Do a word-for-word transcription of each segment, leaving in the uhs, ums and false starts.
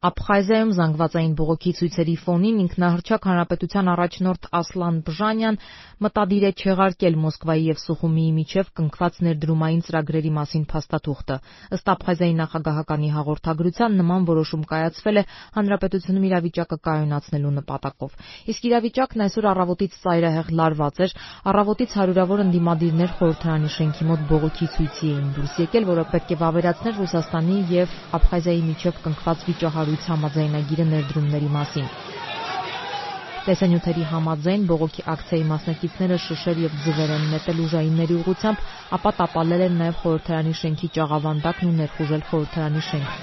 Աբխազիայում զանգվածային բողոքի ցույցերի ֆոնին ինքնահռչակ հանրապետության առաջնորդ Ասլան Բժանյան մտադիր է չեղարկել Մոսկվայի եւ Սուխումիի միջև կնքված ներդրումային ծրագրերի մասին փաստաթուղթը։ Ըստ Աբխազիայի նախագահականի հաղորդագրության, նման որոշում կայացվել է հանրապետությունում իրավիճակը կայունացնելու նպատակով։ Իսկ իրավիճակն այսօր առավոտից ծայրահեղ լարված էր, առավոտից հարյուրավոր ընդդիմադիրներ խորհրդարանի շենքի մոտ բողոքի ցույցի էին դուրս եկել, որը պետք է վավերացներ Ռուսաստանի եւ Աբխազիայի միջև կնքված վիճահարույց համաձայնագիրը ներդրումների մասին։ Տեսանյութերի համաձայն բողոքի ակցիայի մասնակիցները շշեր եւ ձվեր են նետել ուժայինների ուղղությամբ, ապա տապալել են նաեւ խորհրդարանի շենքի ճաղավանդակն ու ներխուժել խորհրդարանի շենք։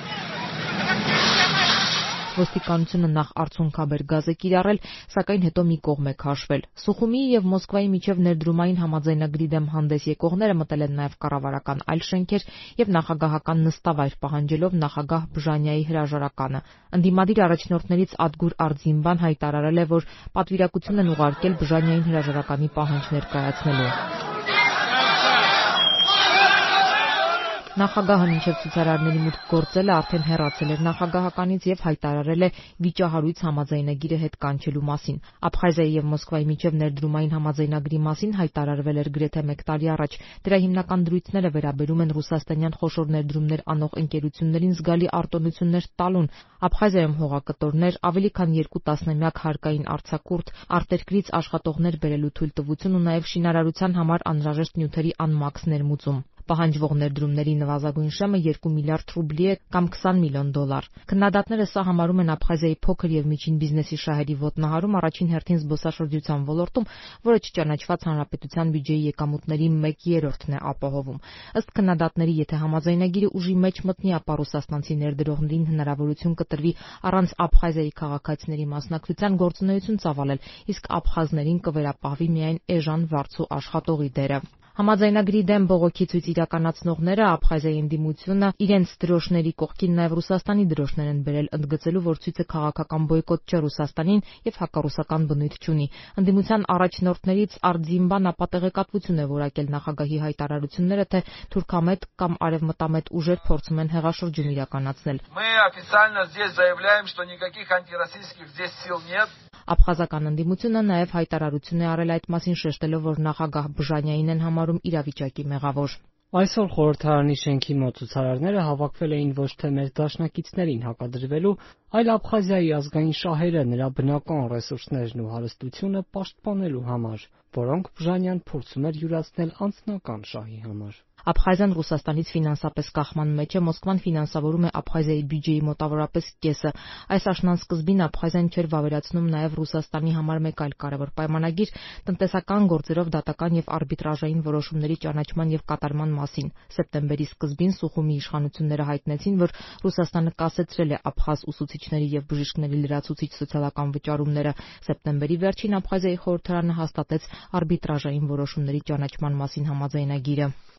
Ոստիկանությունը նախ արցունքաբեր գազ է կիրառել, սակայն հետո մի կողմ է քաշվել։ Սուխումիի եւ Մոսկվայի միջև ներդրումային համաձայնագրի դեմ հանդես եկողները մտել են նաեւ կառավարական այլ շենքեր եւ նախագահական նստավայր պահանջելով նախագահ Բժանյայի հրաժարականը։ Ընդդիմադիր առաջնորդներից Ադգուր Արձինբան հայտարարել է, որ պատվիրակություն են ուղարկել Բժանյային հրաժարականի պահանջ ներկայացնելու։ Նախագահը մինչև ցուցարարների մուտք գործելը արդեն հեռացել էր նախագահականից եւ հայտարարել է վիճահարույց համաձայնագիրը հետ կանչելու մասին։ Աբխազիայի եւ Մոսկվայի միջև ներդրումային համաձայնագրի մասին հայտարարվել էր գրեթե մեկ տարի առաջ։ Դրա հիմնական դրույթները վերաբերում են ռուսաստանյան խոշոր ներդրումներ անող ընկերություններին զգալի արտոնություններ տալուն, Աբխազիայում հողակտորներ, ավելի քան երկու տասնամյակ հարկային արձակուրդ, արտերկրից աշխատողներ բերելու թույլտվություն ու նաեւ շինարարության համար անհրաժեշտ նյութերի անմաքս ներմուծում։ Պահանջվող ներդրումների նվազագույն շեմը երկու միլիարդ ռուբլի է կամ քսան միլիոն դոլար։ Քննադատները սա համարում են Աբխազիայի փոքր եւ միջին բիզնեսի շահերի ոտնահարում առաջին հերթին զբոսաշրջության ոլորտում, որը չճանաչված հանրապետության բյուջեի եկամուտների մեկ երրորդն է ապահովում։ Ըստ քննադատների, եթե համաձայնագիրը ուժի մեջ մտնի, ապա ռուսաստանցի ներդրողներին հնարավորություն կտրվի առանց Աբխազիայի քաղաքացիների մասնակցության գործունեություն ծավալել, իսկ աբխազներին կվերապահվի միայն էժան վարձու աշխատողի դերը։ Համաձայնագրի դեմ բողոքի ցույց իրականացնողները Աբխազիայի ընդդիմությունը իրենց դրոշների կողքին նաև Ռուսաստանի դրոշներ են բերել, ընդգծելու, որ ցույցը քաղաքական բոյկոտ չէ Ռուսաստանին եւ հակառուսական բնույթ չունի։ Ընդդիմության առաջնորդներից Արձինբան ապա տեղեկատվություն է որակել նախագահի հայտարարությունները, թե թուրքամետ կամ արևմտամետ ուժեր փորձում են հեղաշրջում իրականացնել։ Աբխազական ընդդիմությունը նաև հայտարարություն է արել այդ մասին, շեշտելով, որ նախագահ Բժանյային են համարում իրավիճակի մեղավոր։ Այսօր խորհրդարանի շենքի մոտ ցուցարարները հավաքվել էին ոչ թե մեր դաշնակիցներին հակադրվելու, այլ Աբխազիայի ազգային շահերը, նրա բնական ռեսուրսներն ու հարստությունը պաշտպանելու համար, որոնք Բժանյան փորձում էր յուրացնել անձնական շահի համար։ Աբխազիան Ռուսաստանից ֆինանսապես կախման մեջ է, Մոսկվան ֆինանսավորում է Աբխազիայի բյուջեի մոտավորապես կեսը։ Այս աշնանսկզբին Աբխազիան չէր վավերացնում նաև Ռուսաստանի համար մեկ այլ կարևոր պայմանագիր՝ տնտեսական գործերով դատական եւ արբիտրաժային որոշումների ճանաչման եւ կատարման մասին։ Սեպտեմբերի սկզբին Սուխումի իշխանությունները հայտնեցին, որ Ռուսաստանը կասեցրել է աբխազ ուսուցիչների եւ բժիշկների լրացուցիչ սոցիալական վճարումները։ Սեպտեմբերի վերջին Աբխազիայի խորհրդարանը հաստատեց արբիտրաժային որոշումների ճանաչման մասին համաձայնագիրը։